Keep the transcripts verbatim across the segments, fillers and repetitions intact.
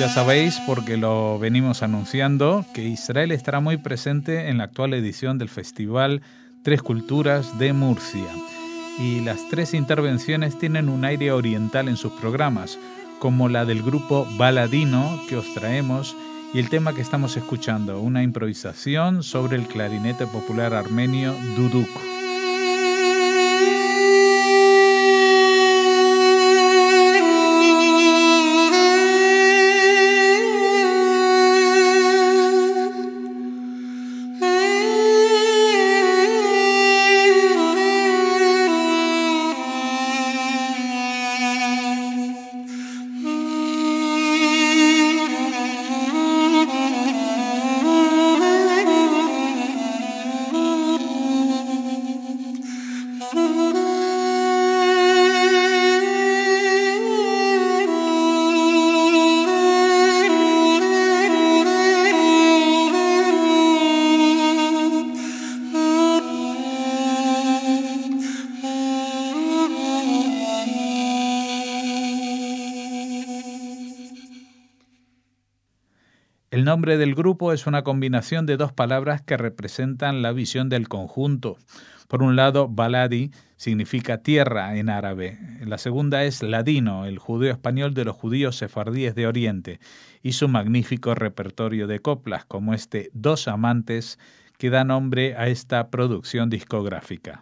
ya sabéis, porque lo venimos anunciando, que Israel estará muy presente en la actual edición del Festival Tres Culturas de Murcia. Y las tres intervenciones tienen un aire oriental en sus programas, como la del grupo Baladino que os traemos y el tema que estamos escuchando, una improvisación sobre el clarinete popular armenio duduk. El nombre del grupo es una combinación de dos palabras que representan la visión del conjunto. Por un lado, baladi significa tierra en árabe. La segunda es ladino, el judeo español de los judíos sefardíes de Oriente, y su magnífico repertorio de coplas, como este Dos Amantes, que da nombre a esta producción discográfica.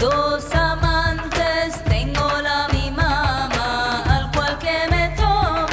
Dos amantes tengo la mi mamá, al cual que me tome.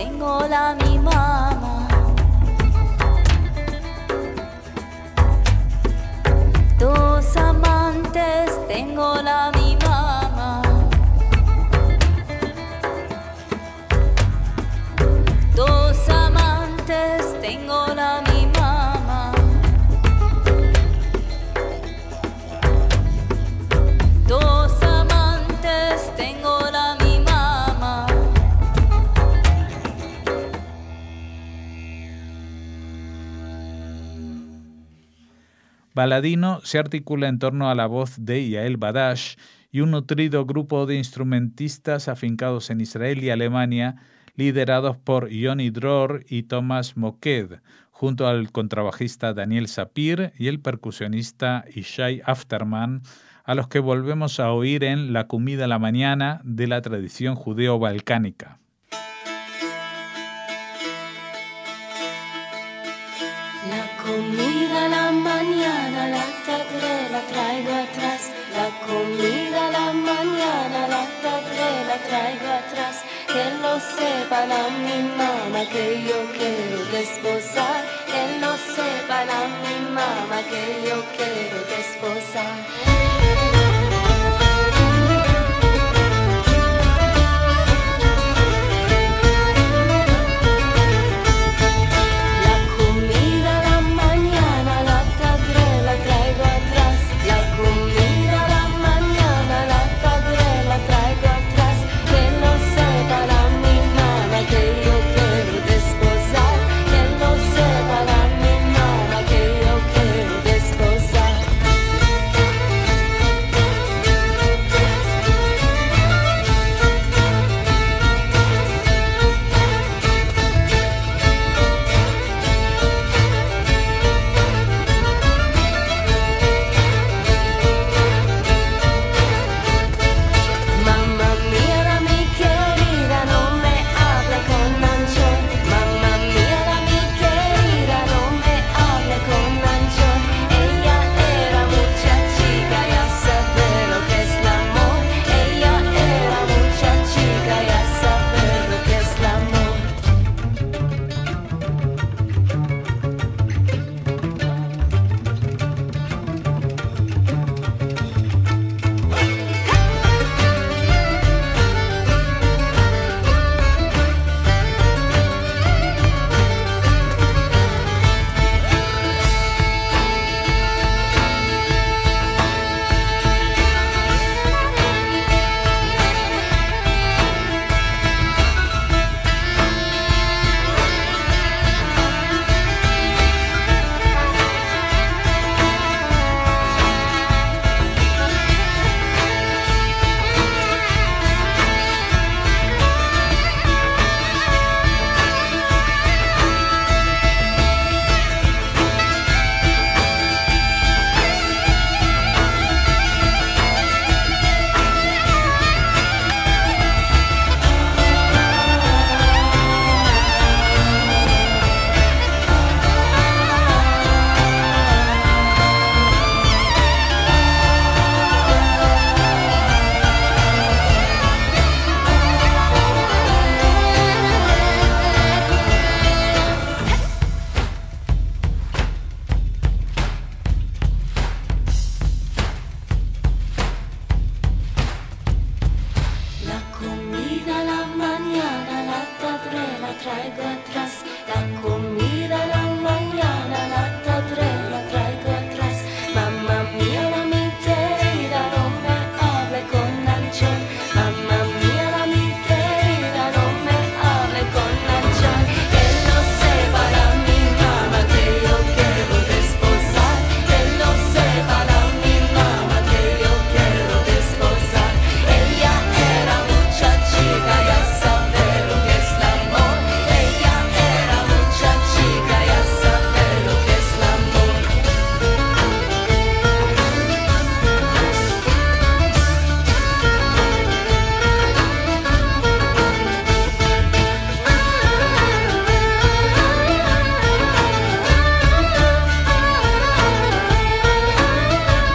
tengo la mi mamá. Dos amantes tengo la mi mamá. Dos amantes tengo la mi mamá. Dos amantes tengo la mi mamá. Baladino se articula en torno a la voz de Yael Badash y un nutrido grupo de instrumentistas afincados en Israel y Alemania, liderados por Yoni Dror y Thomas Moked, junto al contrabajista Daniel Sapir y el percusionista Ishai Afterman, a los que volvemos a oír en La comida a la mañana de la tradición judeo-balcánica. La comida a la mañana, la tarde la traigo atrás. La comida a la mañana, la tarde la traigo atrás. Que lo sepa la mi mamá que yo quiero desposar. Que lo sepa la mi mamá que yo quiero desposar.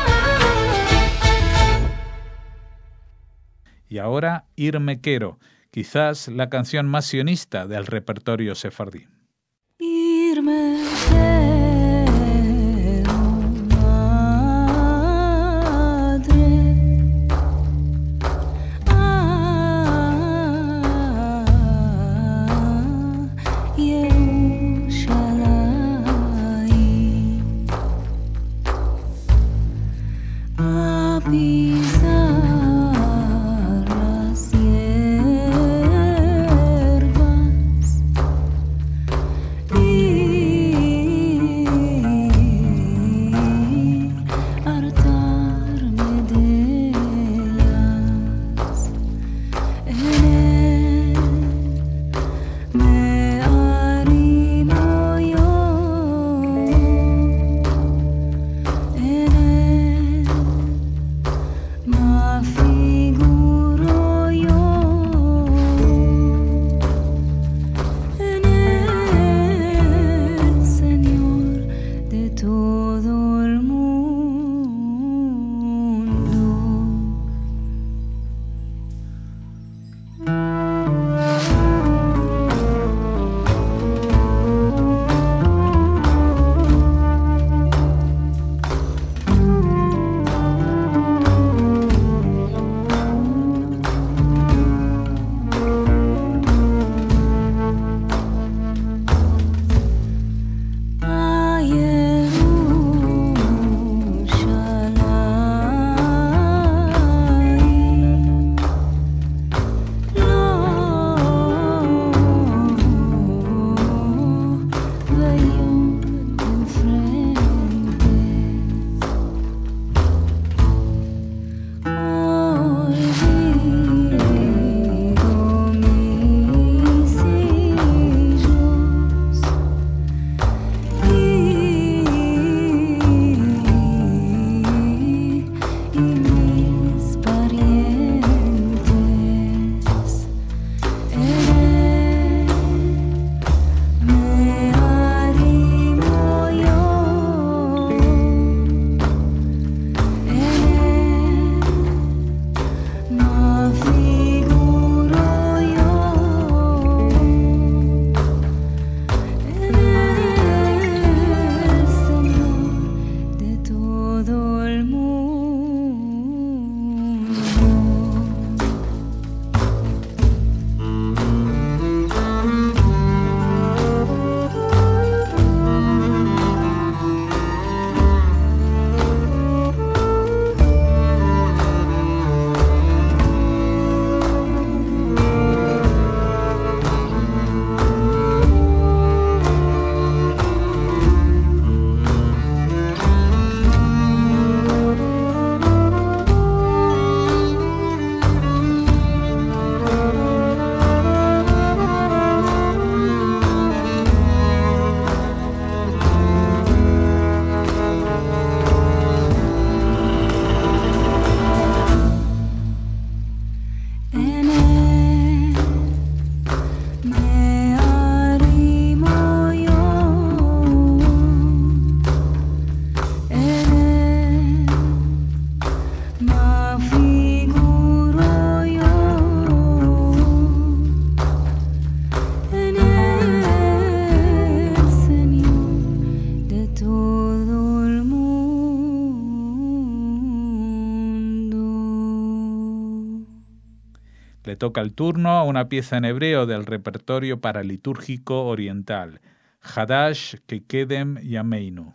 Y ahora Ir Me Quiero, quizás la canción más sionista del repertorio sefardí. Le toca el turno a una pieza en hebreo del repertorio paralitúrgico oriental, Hadash Kekedem Yameinu.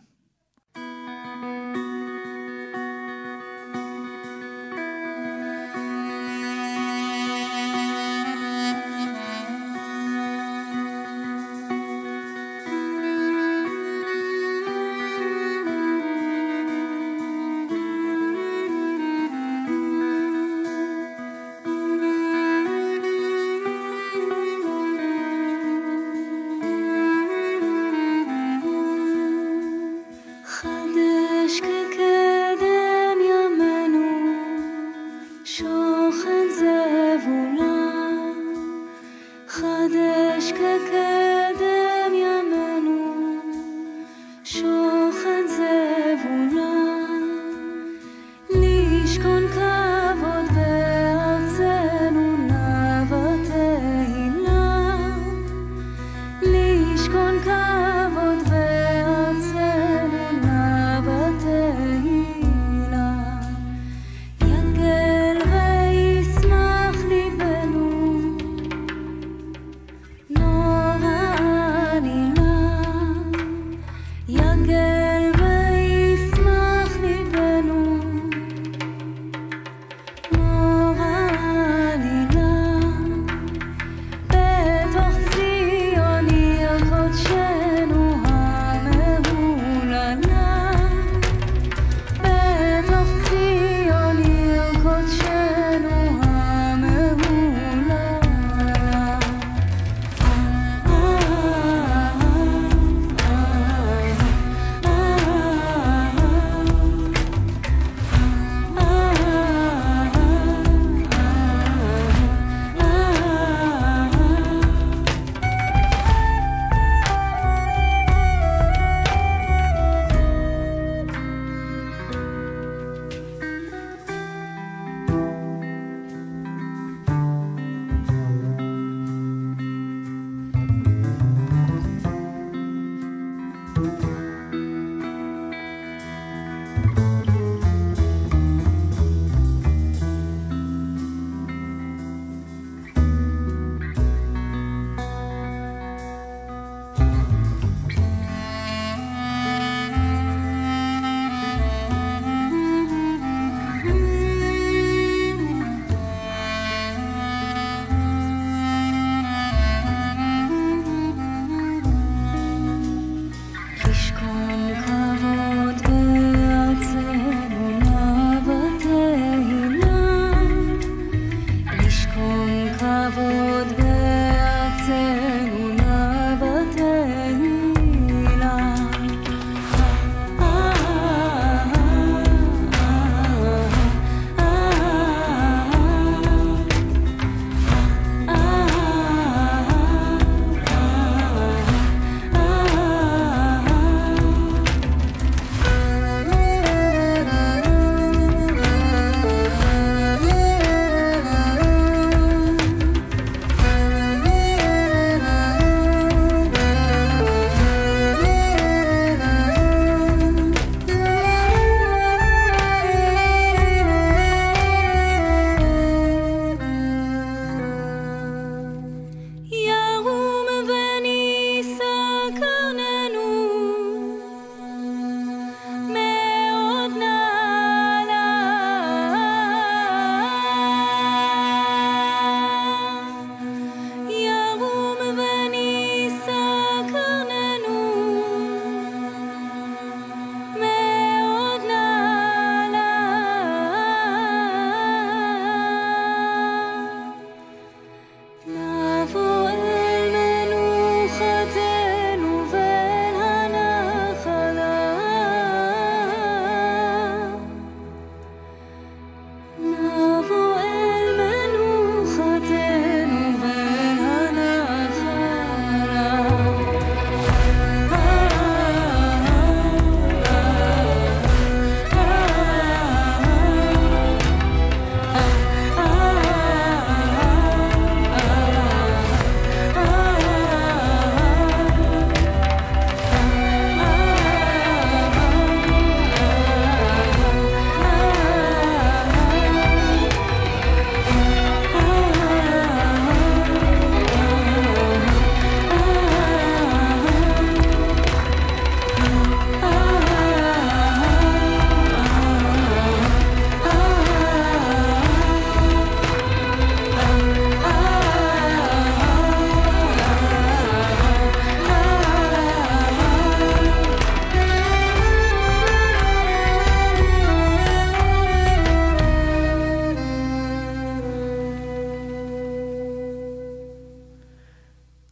לשכון כבוד בארצנו נוותר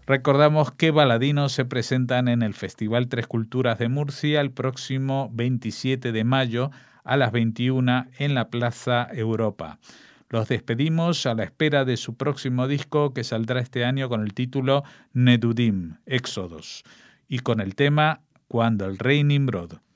Recordamos que Baladinos se presentan en el Festival Tres Culturas de Murcia el próximo veintisiete de mayo a las veintiuna en la Plaza Europa. Los despedimos a la espera de su próximo disco que saldrá este año con el título Nedudim, Éxodos, y con el tema Cuando el Rey Nimrod.